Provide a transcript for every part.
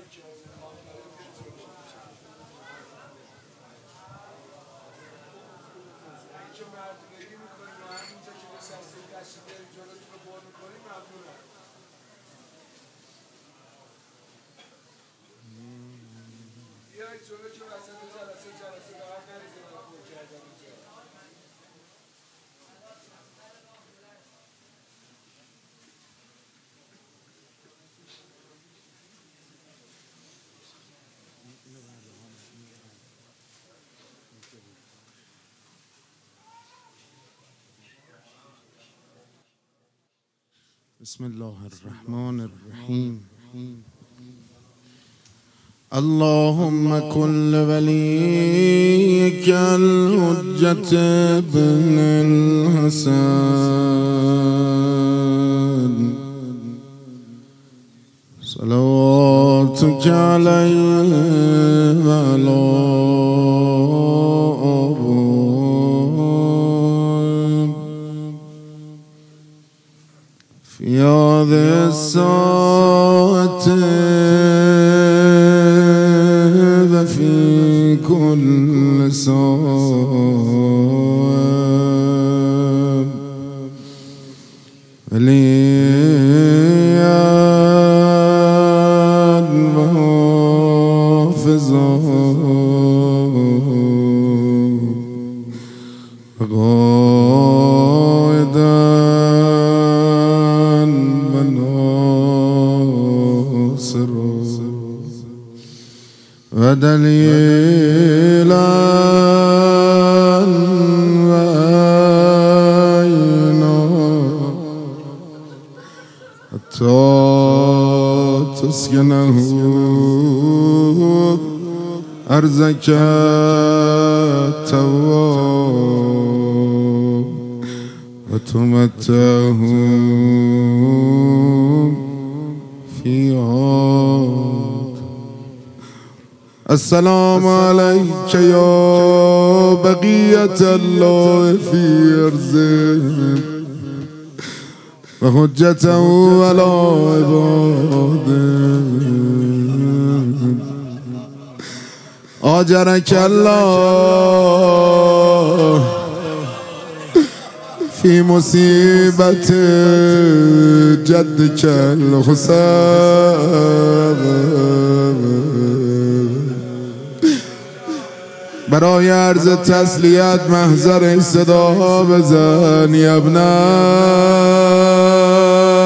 بسم الله الرحمن الرحیم. اللهم كن وليك الحجة ابن الحسن صلواتك عليه وعلى في هذه الساعة وفي كل ساعة وليا وحافظا ودليلا وعينا حتى تسكنه أرزك التواب وتمتعه فيها. السلام عليك يا بقية الله في أرضه وحجته على عباده. آجرك الله في مصيبة جدك الحسين. برای عرض تسلیت محضر صدا بزن یا ابنه.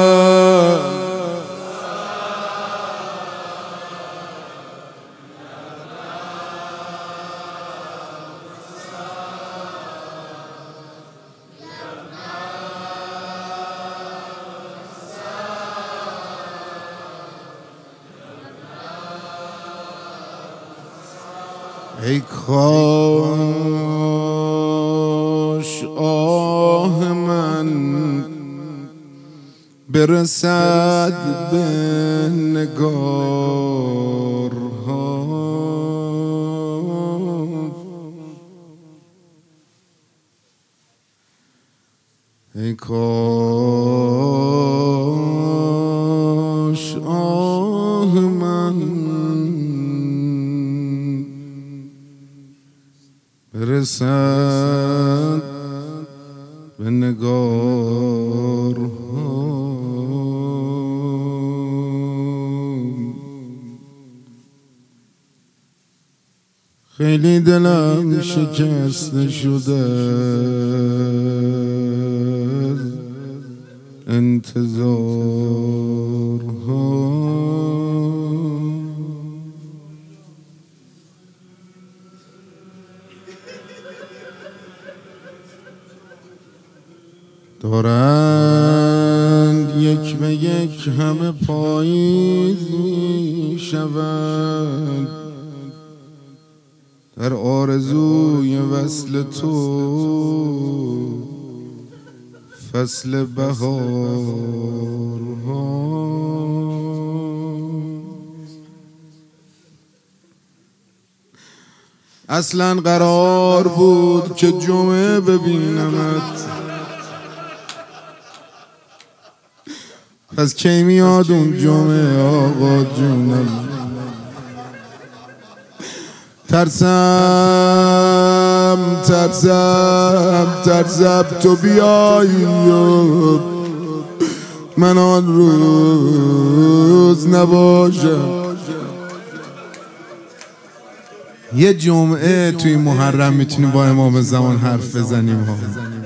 ای کاش آه من برسد به نگارها. ای کاش آه من برسد به نگارها. خیلی دلم شکسته شده انتظارها. دارند یک به یک همه پاییز می شوند در آرزوی وصل تو فصل بهارها. اصلا قرار بود که جمعه ببینمت، پس کی میاد اون جمعه آقا جونم؟ ترسم تو بیایی و من آن روز نباشم. یه جمعه توی محرم میتونیم با امام زمان حرف بزنیم ها.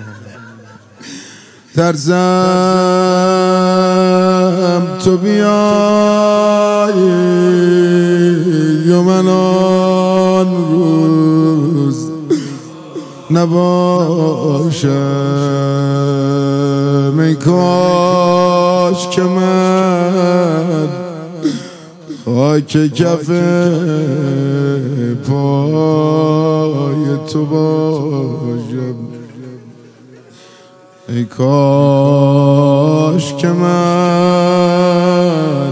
ترسم تو بیایی و من آن روز نباشم. ای کاش که من خاک کف پای تو باشم. ای کاش که من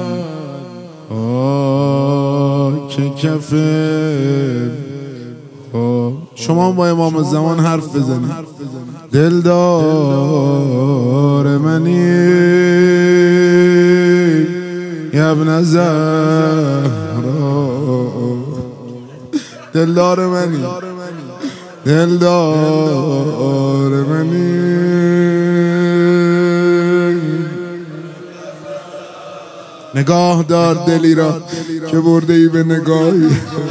خاک کف شما با امام زمان حرف بزنید. دلدار منی یا ابن زهرا، دلدار منی، دلدار منی. نگاه دار دلی را که برده ای به نگاهی.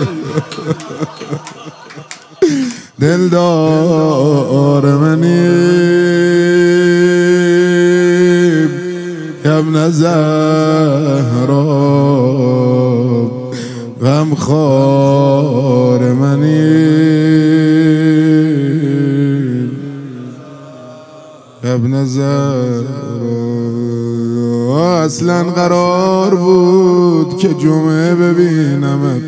دلدار منی یا ابن زهرا، غمخوار منی یا ابن زهرا. اصلا قرار بود که جمعه ببینمت،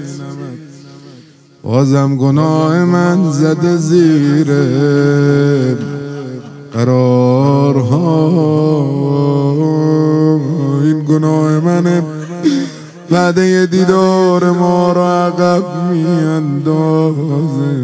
بازم گناه من زده زیر قرارها. این گناه منه، وعده دیدار ما را عقب می اندازه.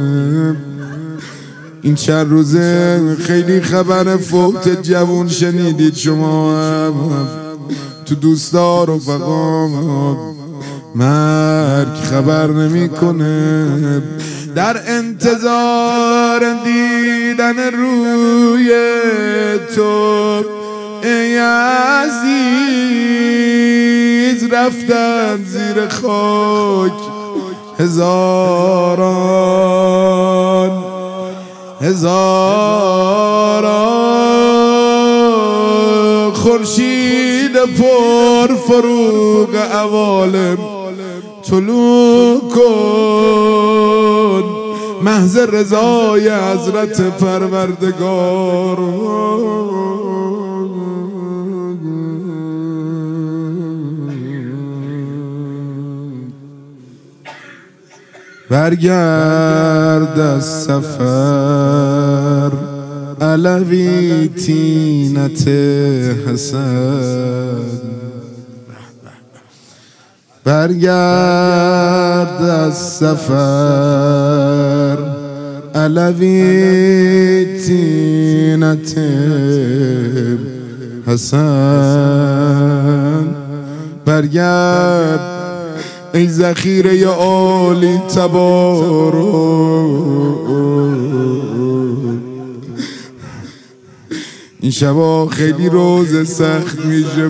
این چند روزه خیلی خبر فوت جوون شنیدید شما هم تو دوستا رفقا. مرگ خبر نمیکنه. در انتظار دیدن روی تو ای عزیز رفتن زیر خاک هزاران خورشید پر فروغ عوالم طلوع کن محض رضای حضرت پروردگار. برگرد از سفر علوی تینت حسن، برگرد از سفر علوی تینت حسن. برگرد ای ذخیره عالی تبارک. این شبا خیلی روز سخت میشه،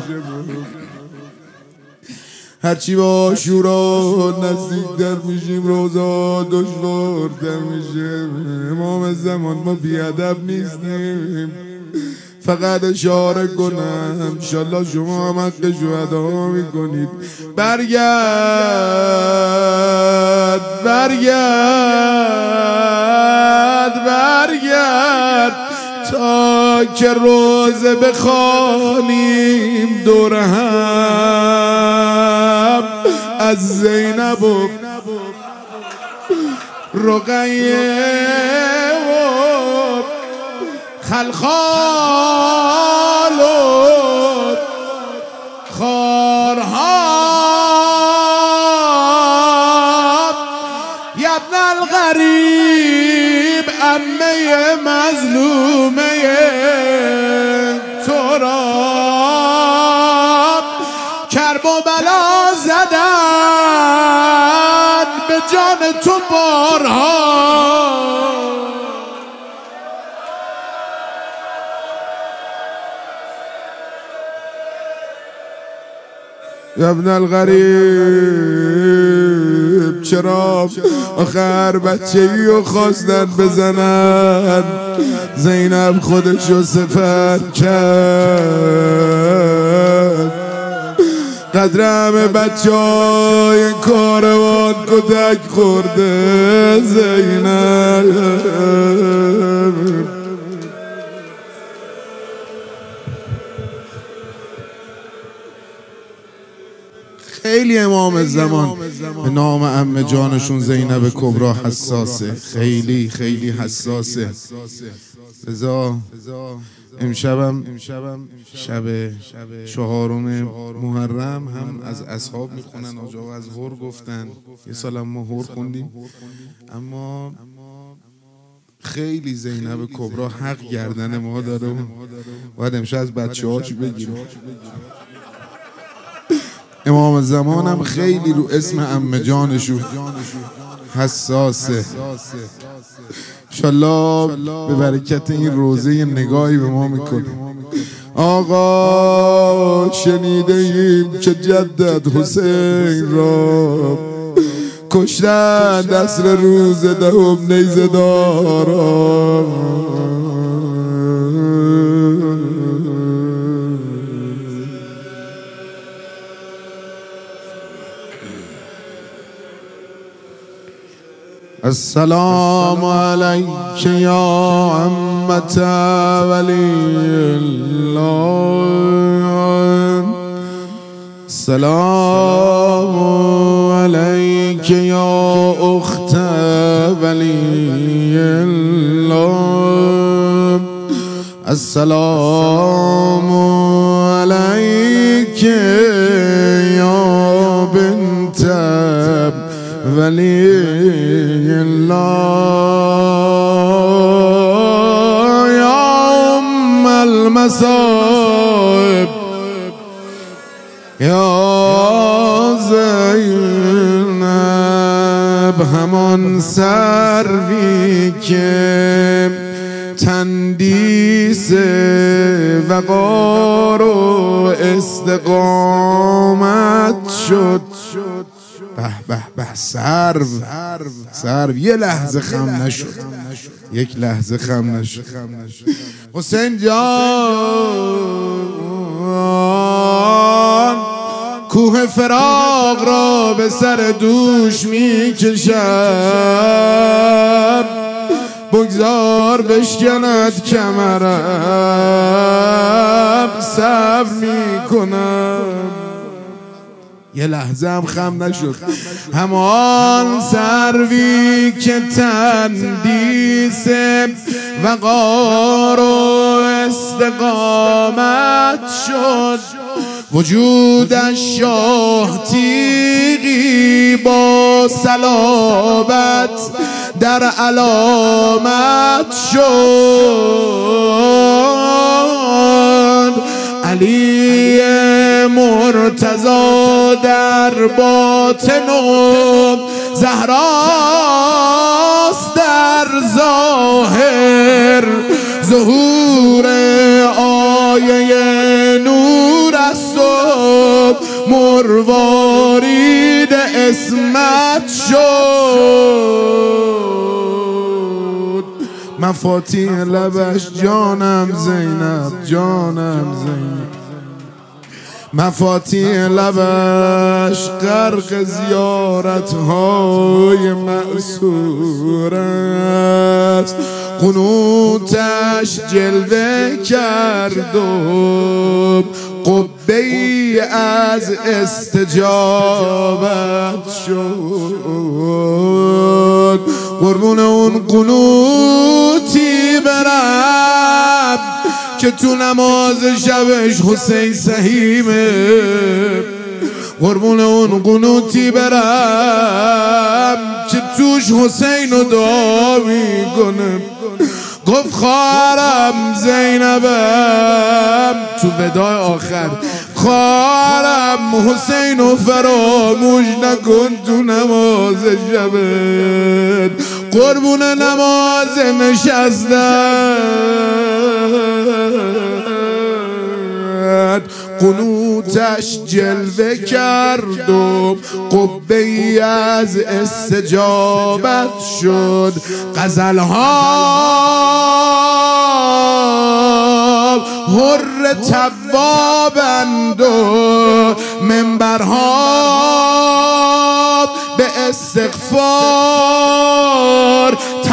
هرچی با عاشورا نزدیک‌تر میشیم روزا دشوارتر میشه. امام زمان ما بیادب نیستیم، فقط اشاره کنم انشالله شما هم حق شهدا میکنید. برگرد تا که روزه بخوانیم دور هم از زینب و رقیه و خلخال و خارها. یا ابن الغریب عمه مظلومه تو را کرب و بلا زدن به جان یا ابن الغریب چرا آخر بچه‌ای رو خواستن بزنن، زینب خودشو صفت کرد. قدر همه بچه های کاروان کتک خورده زینب. خیلی امام زمان به نام عمه جانشون زینب کبرا حساسه، خیلی خیلی حساسه. لذا امشبم شب 4 محرم هم از اصحاب میخونن، آجا از هور گفتن، یه سالم ما هور خوندیم، اما خیلی زینب کبرا حق گردن ما داره و باید امشب از بچه هاش بگیریم. امام زمانم خیلی رو اسم عمه جانشون حساسه. انشالله به برکت این روزه نگاهی به ما میکنه. آقا شنیده ایم که جدت حسین را کشتن دست روز 10 نیزه دارا. السلام علیک یا عمة ولی الله، السلام علیک یا اخت ولی الله، السلام علیک یا بنت ولی الله، یا ام المصائب یا زینب. همان سروی که تندیس وقار و استقامت شد. به به به سرو یه لحظه خم نشد، یک لحظه خم نشد. حسین جان کوه فراق را به سر دوش می کشد، بگذار بشکند کمرم، صبر می کنم. یه لحظه هم خم نشد. همان سروی که تندیس وقار و استقامت شد، وجودش شاه تیغی با صلابت در علامت شد. علی مرتضی در باطن و زهراست در ظاهر، ظهور آیه نور است و مروارید اسمت شد. مفاتیح لبش جانم زینب، جانم زینب، مفاتیح لبش غرق زیارتهای مأثور است. قنوتش جلوه کرد و قبه‌ای از استجابت شد. قربون اون قنوتی برم که تو نماز شبش حسین سهیمه، قربون اون قنوتی برم که توش حسین رو دعا میکنه. گفت خواهرم زینبم تو وداع آخر، خواهرم حسین رو فراموش نکن تو نماز شبت. قربون نماز نشستن، قنوتش جلوه کرد و قبه‌ای از استجابت شد. غزل‌ها حر توابند و منبرها به استغفار،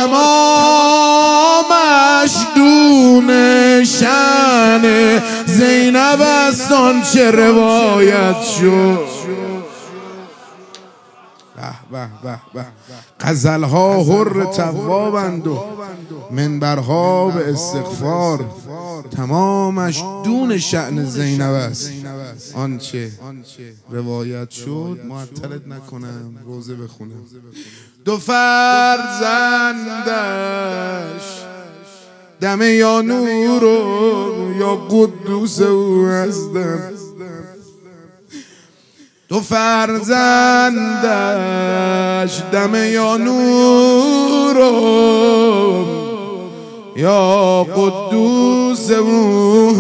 تمامش دون شأن زینب است آنچه روایت شد. غزلها حر توابند و منبرها به استغفار، تمامش دون شأن زینب است آنچه روایت شد. معطلت نکنم، روزه بخونم. دو فرزندش دم یا نور و یا قدوس او هستم. دو فرزندش دم یا نور و یا قدوس او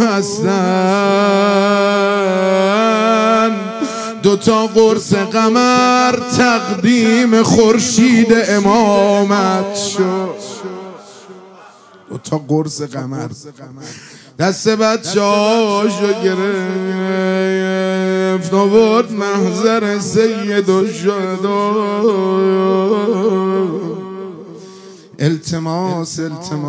هستن. دوتا قرص قمر تقدیم خورشید امامت شد. دوتا قرص قمر دست بچه‌هاشو گرفت آورد محضر سید الشهدا. التماس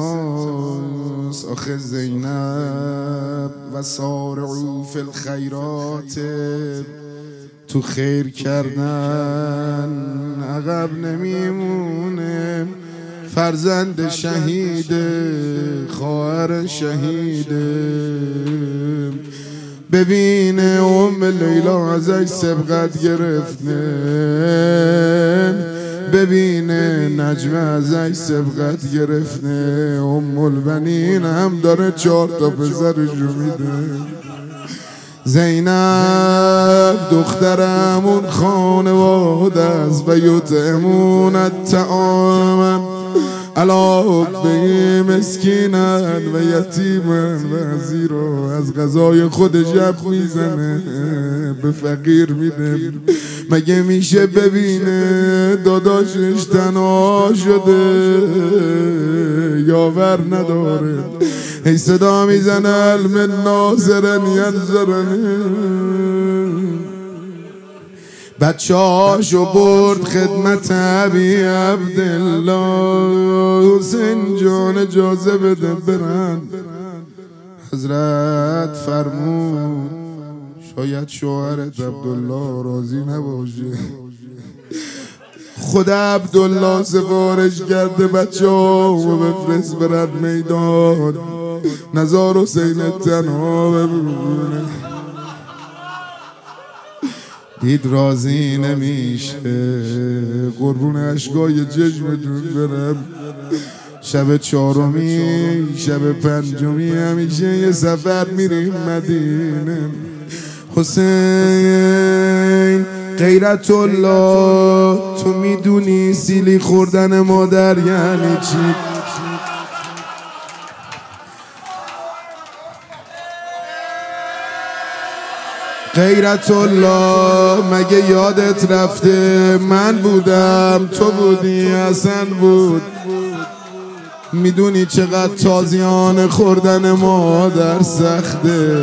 آخه زینب و سارعوا فی الخیرات، تو خیر کردن عقب نمیمونه. فرزند شهید، خواهر شهید، ببینه ام لیلا ازش سبقت گرفته، ببینه نجمه ازش سبقت گرفته. ام البنین هم داره 4 تا پسرشو میده. زینب دخترمون خانواده است و یطعمون الطعام علی حبه مسکینا و یتیما و اسیرا. از غذای خود جب میزنه به فقیر میده. مگه میشه ببینه داداشش تنها شده یاور نداره، هی صدا میزنه علم ناظرن ینظرن. بچه‌هاشو برد خدمت ابی عبدالله. حسین جان اجازه بده برن. حضرت فرمود شاید شوهرت عبدالله راضی نباشه. خدا عبدالله سفارش کرده بچه‌هامو بفرست برن میدان، نزار حسین تنها ببونه. دید راضی نمیشه، قربون اشکای چشمتون برم. شب 4می شب 5می همیشه یه سفر میریم مدینه. حسین غیرت الله، تو میدونی سیلی خوردن مادر یعنی چی؟ غیرت الله مگه یادت رفته من بودم تو بودی حسن بود. میدونی چقدر تازیانه خوردن مادر سخته،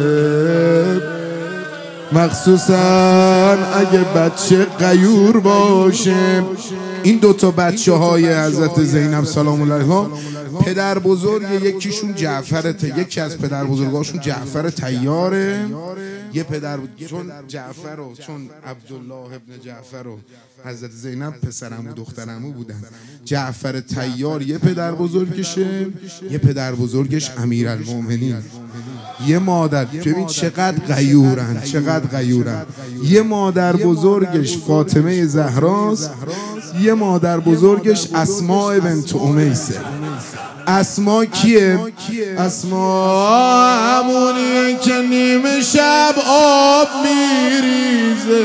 مخصوصا اگه بچه غیور باشه. این دوتا بچه های حضرت زینب سلام الله علیها، پدر بزرگ یکیشون جعفرته، یکی از پدر بزرگاشون جعفر طیاره. یه چون جعفر و چون عبدالله ابن جعفر و حضرت زینب پسرمو دخترمو بودن. جعفر طیار یه پدر بزرگشه، یه پدر بزرگش امیرالمومنین. یه مادر، ببین چقدر غیورن، چقدر غیورن. یه مادر بزرگش فاطمه زهراست، یه مادر بزرگش اسماء بنت امیسه. اسما کیه؟ اسما همونی که نیمه شب آب میریزه.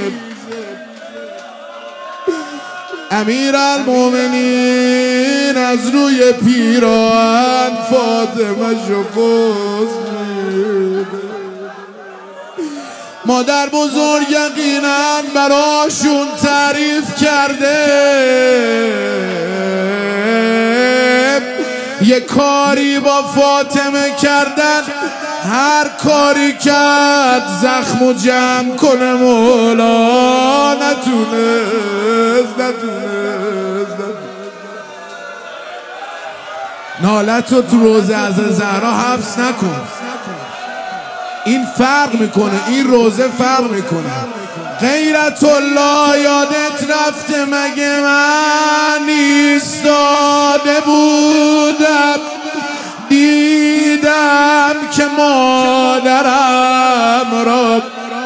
امیرالمومنین از روی پیراهن فاطمه شو قوس میده. مادر بزرگ یقینا براشون تعریف کرده یه کاری با فاطمه کردن، هر کاری کرد زخم و جمع کنه مولا نتونست. نالتو تو روزه از زهرا حبس نکن، این فرق میکنه، این روزه فرق میکنه. غیرت الله یادت رفته مگه من ایستاده بودم دیدم که مادرم را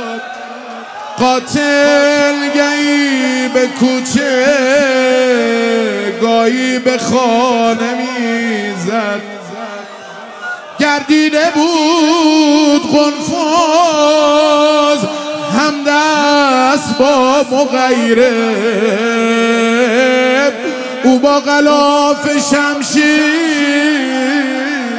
قاتل گاهی به کوچه گاهی به خانه میزد، گردیده بود قنفذ همدست با مغیره، او با غلاف شمشیر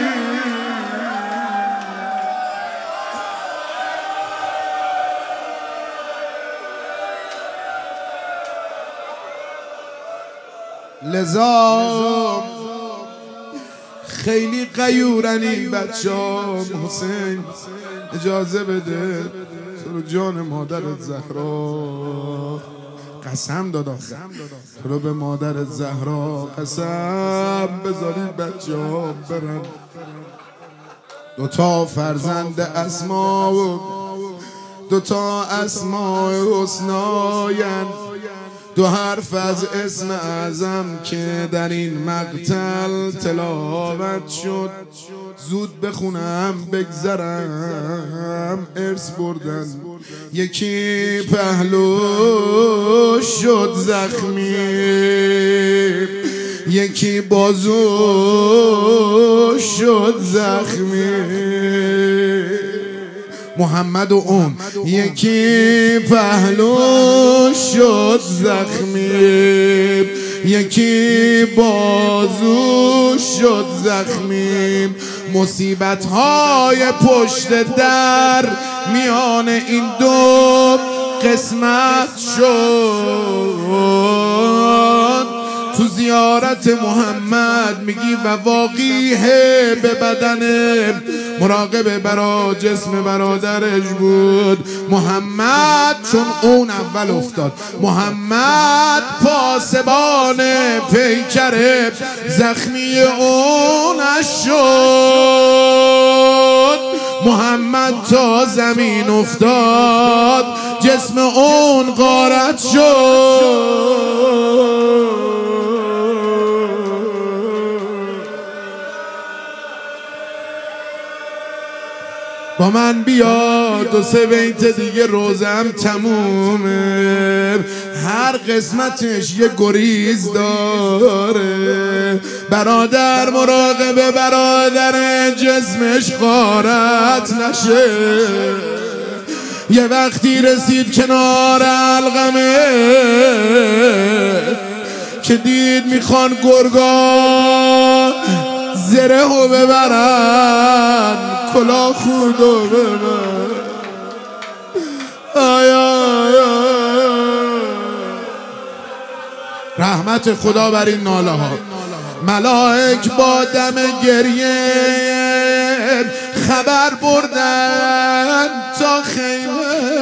لذا خیلی غیورن این بچه‌ها. حسین اجازه بده تو رو جان مادرت زهرا قسم دادم، تو رو به مادرت زهرا قسم بذارید بچه‌ها برن. دوتا فرزند اسما و دوتا اسماء حسناین، دو حرف از اسم اعظم که در این مقتل تلاوت شد، زود بخونم بگذرم ارث بردن. یکی پهلو شد زخمی، یکی بازو شد زخمی، محمد و اون یکی پهلو شد زخمی، یکی بازو شد زخمی. مصیبت های پشت در میان این دو قسمت شد. تو زیارت محمد میگی و واقعیه به بدن مراقب برا جسم برادرش بود. محمد چون اون اول افتاد، محمد پاسبان پیکر زخمی اونش شد. محمد تا زمین افتاد جسم اون غارت شد. با من بیا دو سه بیت دیگه روزم تمومه. هر قسمتش یه گریز داره، برادر مراقب برادر جسمش غارت نشه. یه وقتی رسید کنار علقمه که دید میخوان گرگا زرهو ببرن، کلاه خودو ببرن. رحمت خدا بر این ناله ها. ملائک با دم گریه خبر بردن تا خیمه،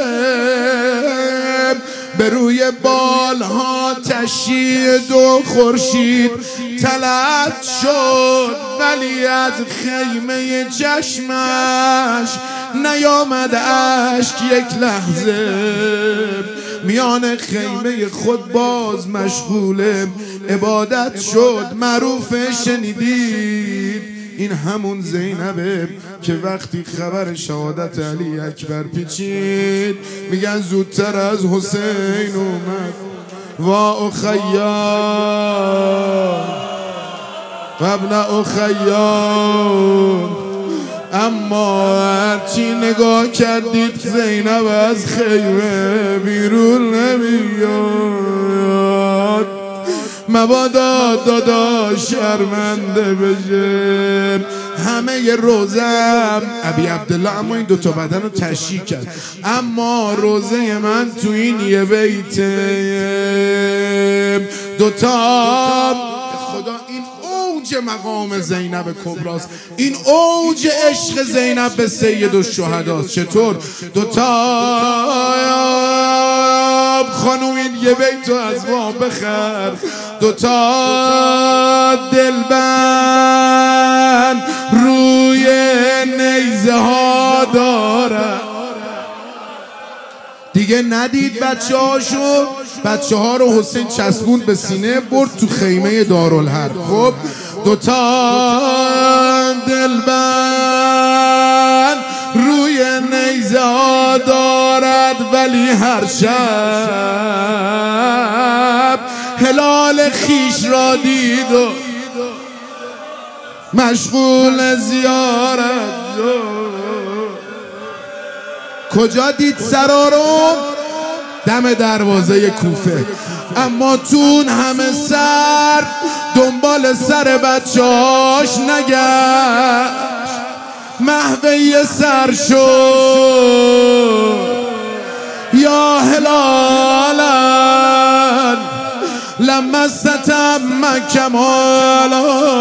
به روی بالها تشیید و خورشید طلعت شد، ولی از خیمه چشمش نیامد اشک یک لحظه. میان خیمه خود باز مشغول عبادت شد. معروف شنیدید این همون زینبه که وقتی خبر شهادت علی اکبر پیچید میگن زودتر از حسین اومد. وا اخیا و ابن اخیا، اما هرچی نگاه کردید زینب از خیمه بیرون نمیاد. مبادا دادا شرمنده بشه. همه روزم ابی عبدالله، اما این دوتا بدن رو تشییع کرد. اما روزه من تو این یه بیته دوتا خدا. این اوج مقام زینب کبراست، این اوج عشق زینب به سید الشهداست. چطور؟ دوتا خانوم این یه بیتو از ما بخر، دوتا دلبند روی نیزه ها داره. دیگه ندید بچه هاشو، بچه ها رو حسین چسبوند به سینه برد تو خیمه دارالحرب. خب دوتا دلبند روی نیزه ها دارد، ولی هر شب هلال خیش را دید و مشغول زیارت. کجا دید سرا رو؟ دم دروازه کوفه. اما تون همه سر دنبال سر بچه‌هاش نگشت، محوه سر شد یا هلالا لما استتم کمالا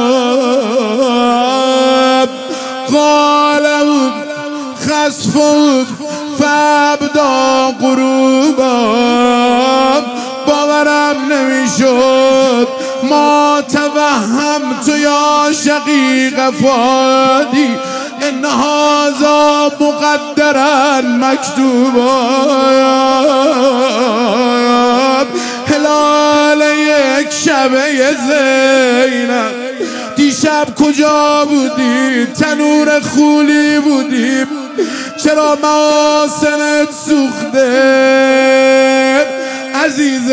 قال خسف فابدا غروبا. باورم نمیشد ما توهمت یا شقیق فادی ان هذا مقدرا مکتوبا. هلال یک شبه زینب، دیشب کجا بودی؟ تنور خولی بودیم، چرا محاسنت سوخته عزیز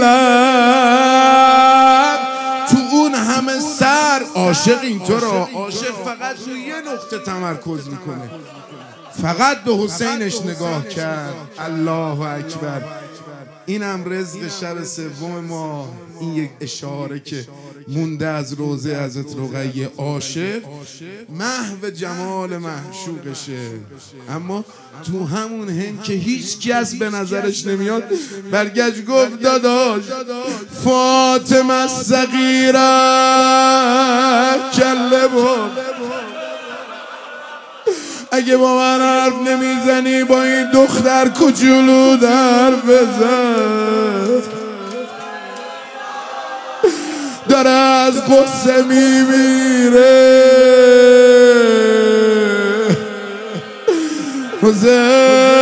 دلم؟ تو اون همه سر عاشق اینطور، عاشق فقط روی یه نقطه تمرکز میکنه، فقط به حسینش نگاه کرد. الله اکبر. اینم رزق شب سوم ما، این یک اشاره که مونده از روزه حضرت رقیه. عاشق محو جمال معشوقشه، اما تو همون هنگ که هیچ کس به نظرش نمیاد برگشت گفت داداش فاطمه صغیره کله بود، اگه با من حرف نمیزنی با این دختر کوچولو در بزن. داره از قصه میمیره.